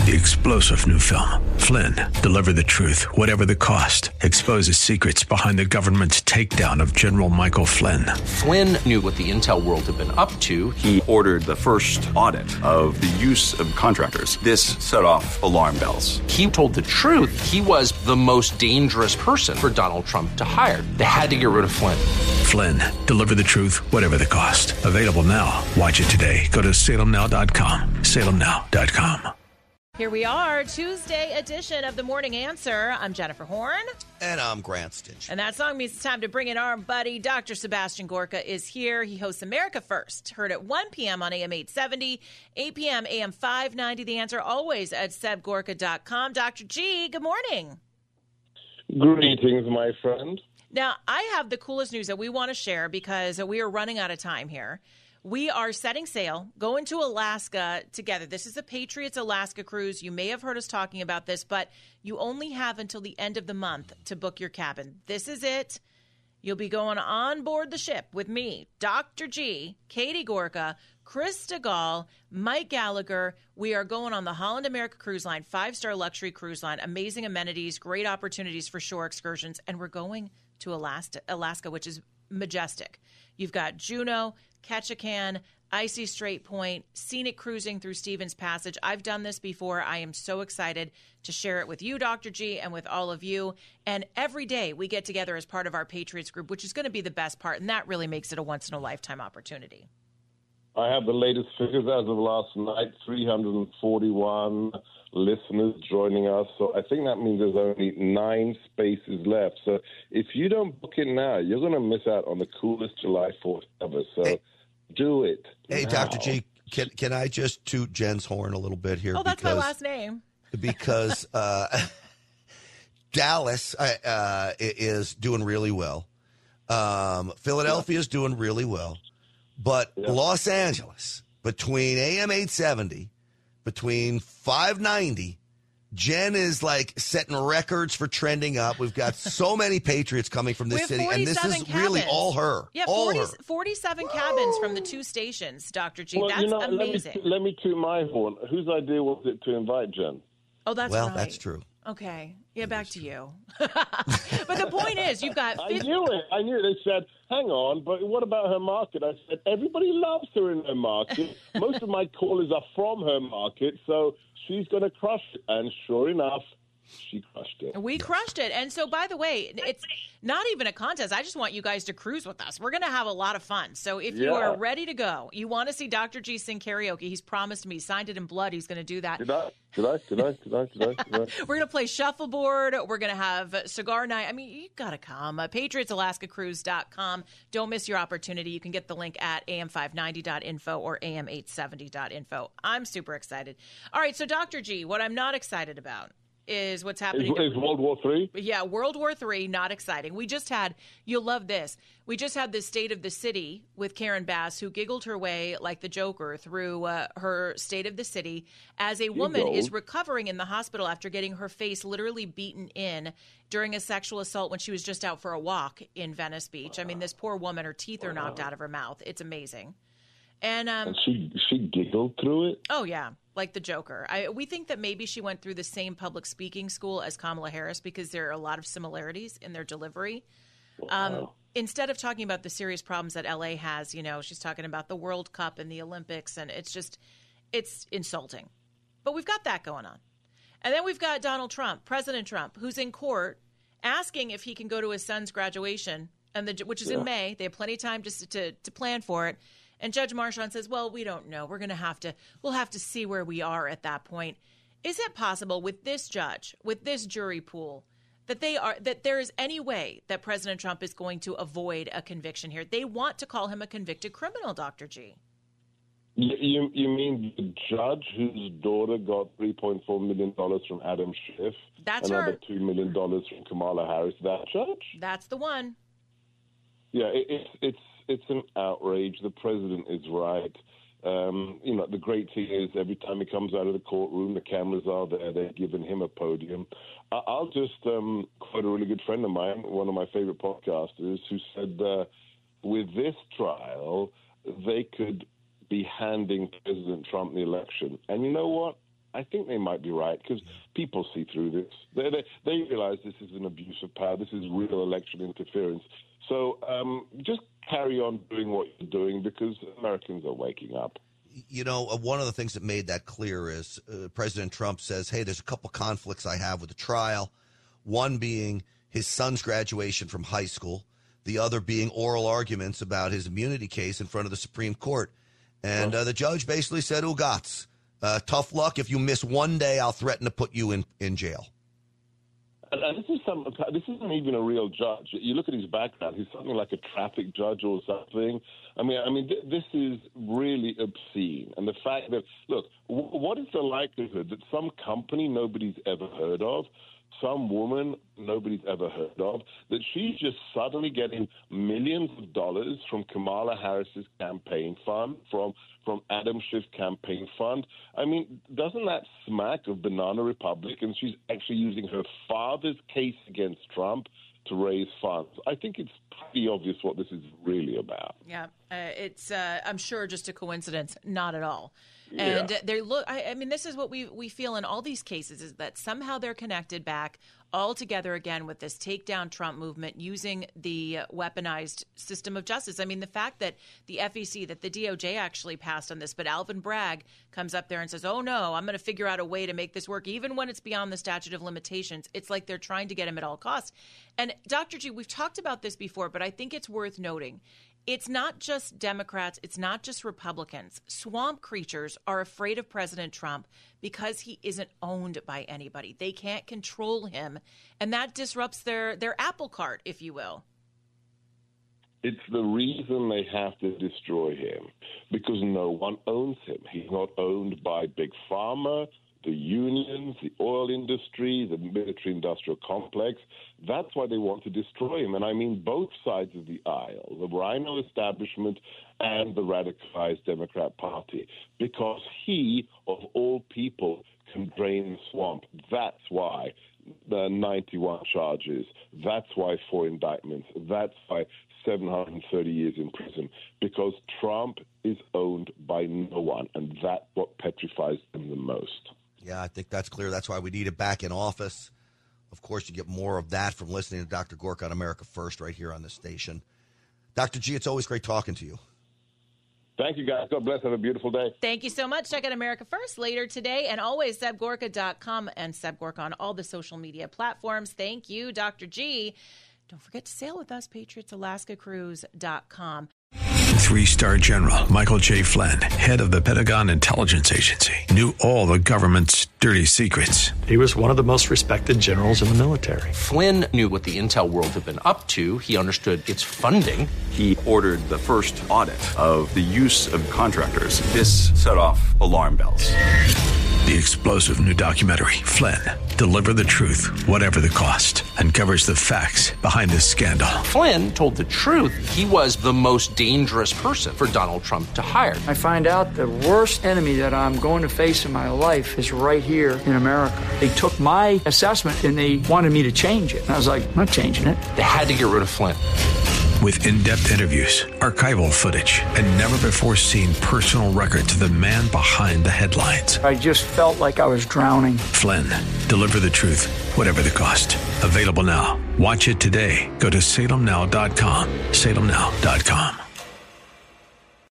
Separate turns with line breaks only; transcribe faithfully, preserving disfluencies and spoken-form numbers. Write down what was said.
The explosive new film, Flynn, deliver the truth, whatever the cost, exposes secrets behind the government's takedown of General Michael Flynn.
Flynn knew what the intel world had been up to.
He ordered the first audit of the use of contractors. This set off alarm bells.
He told the truth. He was the most dangerous person for Donald Trump to hire. They had to get rid of Flynn.
Flynn, deliver the truth, whatever the cost. Available now. Watch it today. Go to salem now dot com. salem now dot com.
Here we are, Tuesday edition of The Morning Answer. I'm Jennifer Horn.
And I'm Grant Stitch.
And that song means it's time to bring in our buddy. Doctor Sebastian Gorka is here. He hosts America First, heard at one p.m. on A M eight seventy, eight p.m. A M five ninety. The Answer always at seb gorka dot com. Doctor G, good morning.
Greetings, my friend.
Now, I have the coolest news that we want to share because we are running out of time here. We are setting sail, going to Alaska together. This is a Patriots Alaska cruise. You may have heard us talking about this, but you only have until the end of the month to book your cabin. This is it. You'll be going on board the ship with me, Doctor G, Katie Gorka, Chris DeGaulle, Mike Gallagher. We are going on the Holland America Cruise Line, five-star luxury cruise line, amazing amenities, great opportunities for shore excursions, and we're going to Alaska, Alaska, which is majestic. You've got Juneau, Ketchikan, Icy Strait Point, scenic cruising through Stevens Passage. I've done this before. I am so excited to share it with you, Doctor G, and with all of you. And every day we get together as part of our Patriots group, which is going to be the best part, and that really makes it a once-in-a-lifetime opportunity.
I have the latest figures as of last night, three hundred forty-one listeners joining us. So I think that means there's only nine spaces left. So if you don't book it now, you're going to miss out on the coolest July fourth ever. So hey, do it.
Hey,
now.
Doctor G, can can I just toot Jen's horn a little bit here?
Oh, that's
because,
my last name.
Because uh, Dallas uh, uh, is doing really well. Um, Philadelphia is doing really well. But yeah. Los Angeles, between A M eight seventy, between five ninety, Jen is like setting records for trending up. We've got so many Patriots coming from this city, and this is
cabins.
really all her.
Yeah,
all
forty,
her.
forty-seven cabins from the two stations, Doctor G.
Well,
that's
you know,
amazing.
Let me, let me toot my horn. Whose idea was it to invite Jen?
Oh, that's
well,
right.
that's true.
Okay. Yeah, back to you. But the point is, you've got...
I knew it. I knew it. They said, hang on, but what about her market? I said, everybody loves her in her market. Most of my callers are from her market, so she's going to crush it. And sure enough, she crushed it.
We crushed it. And so, by the way, it's not even a contest. I just want you guys to cruise with us. We're going to have a lot of fun. So if you
Yeah.
are ready to go, you want to see Doctor G sing karaoke, he's promised me, signed it in blood, he's going to do that.
Did I? Did I? Did I? Did I? Did I? Did I?
We're going to play shuffleboard. We're going to have cigar night. I mean, you got to come. Uh, patriots alaska cruise dot com. Don't miss your opportunity. You can get the link at A M five ninety dot info or A M eight seventy dot info. I'm super excited. All right, so Doctor G, what I'm not excited about is what's happening.
Is, is World War Three?
Yeah, World War Three, not exciting. We just had, you'll love this, we just had the State of the City with Karen Bass, who giggled her way like the Joker through uh, her State of the City as a woman
Giggled.
is recovering in the hospital after getting her face literally beaten in during a sexual assault when she was just out for a walk in Venice Beach. I mean, this poor woman, her teeth are knocked out of her mouth. It's amazing. And, um,
And she she giggled through it?
oh, yeah, like the Joker. I, we think that maybe she went through the same public speaking school as Kamala Harris because there are a lot of similarities in their delivery. Um,
Wow.
instead of talking about the serious problems that L A has, you know, she's talking about the World Cup and the Olympics, and it's just, it's insulting. But we've got that going on. And then we've got Donald Trump, President Trump, who's in court asking if he can go to his son's graduation, and the, which is
Yeah.
in May. They have plenty of time to, to, to plan for it. And Judge Marchand says, well, we don't know. We're going to have to, we'll have to see where we are at that point. Is it possible with this judge, with this jury pool, that they are, that there is any way that President Trump is going to avoid a conviction here? They want to call him a convicted criminal, Doctor G.
You, you, you mean the judge whose daughter got three point four million dollars from Adam Schiff?
That's
another
her.
two million dollars from Kamala Harris? That judge?
That's the one.
Yeah, it, it's it's it's an outrage. The president is right. Um, you know, the great thing is every time he comes out of the courtroom, the cameras are there. They're giving him a podium. I, I'll just um, quote a really good friend of mine, one of my favorite podcasters, who said uh, with this trial, they could be handing President Trump the election. And you know what? I think they might be right because people see through this. They, they, they realize this is an abuse of power. This is real election interference. So um, just carry on doing what you're doing because Americans are waking up.
You know, uh, one of the things that made that clear is uh, President Trump says, hey, there's a couple conflicts I have with the trial, one being his son's graduation from high school, the other being oral arguments about his immunity case in front of the Supreme Court. And uh, the judge basically said, Ugats. Uh, tough luck. If you miss one day, I'll threaten to put you in, in jail.
And this is some. This isn't even a real judge. You look at his background; he's something like a traffic judge or something. I mean, I mean, th- this is really obscene. And the fact that, look, w- what is the likelihood that some company nobody's ever heard of, some woman nobody's ever heard of, that she's just suddenly getting millions of dollars from Kamala Harris's campaign fund, from from Adam Schiff's campaign fund? I mean, doesn't that smack of Banana Republic? And she's actually using her father's case against Trump to raise funds. I think it's pretty obvious what this is really about.
Yeah, uh, it's, uh, I'm sure, just a coincidence. Not at all. And
yeah.
they look, I, I mean, this is what we, we feel in all these cases, is that somehow they're connected back all together again with this take down Trump movement using the weaponized system of justice. I mean, the fact that the F E C, that the D O J actually passed on this, but Alvin Bragg comes up there and says, oh, no, I'm going to figure out a way to make this work, even when it's beyond the statute of limitations. It's like they're trying to get him at all costs. And Doctor G, we've talked about this before, but I think it's worth noting. It's not just Democrats. It's not just Republicans. Swamp creatures are afraid of President Trump because he isn't owned by anybody. They can't control him, and that disrupts their, their apple cart, if you will.
It's the reason they have to destroy him, because no one owns him. He's not owned by Big Pharma, the unions, the oil industry, the military-industrial complex. That's why they want to destroy him. And I mean both sides of the aisle, the Rhino establishment and the radicalized Democrat Party, because he, of all people, can drain the swamp. That's why the ninety-one charges. That's why four indictments. That's why seven hundred thirty years in prison, because Trump is owned by no one, and that's what petrifies them the most.
Yeah, I think that's clear. That's why we need it back in office. Of course, you get more of that from listening to Doctor Gorka on America First right here on this station. Doctor G, it's always great talking to you.
Thank you, guys. God bless. Have a beautiful day.
Thank you so much. Check out America First later today, and always Seb Gorka dot com and Seb Gorka on all the social media platforms. Thank you, Doctor G. Don't forget to sail with us, Patriots Alaska Cruise dot com.
Three-star General Michael J. Flynn, head of the Pentagon Intelligence Agency, knew all the government's dirty secrets.
He was one of the most respected generals in the military.
Flynn knew what the intel world had been up to. He understood its funding.
He ordered the first audit of the use of contractors. This set off alarm bells.
The explosive new documentary, Flynn, Deliver the Truth, Whatever the Cost, uncovers the facts behind this scandal.
Flynn told the truth. He was the most dangerous person for Donald Trump to hire.
I find out the worst enemy that I'm going to face in my life is right here in America. They took my assessment and they wanted me to change it. And I was like, I'm not changing it.
They had to get rid of Flynn.
With in-depth interviews, archival footage, and never-before-seen personal records of the man behind the headlines.
I just felt like I was drowning.
Flynn, Deliver the Truth, Whatever the Cost. Available now. Watch it today. Go to Salem Now dot com. Salem Now dot com.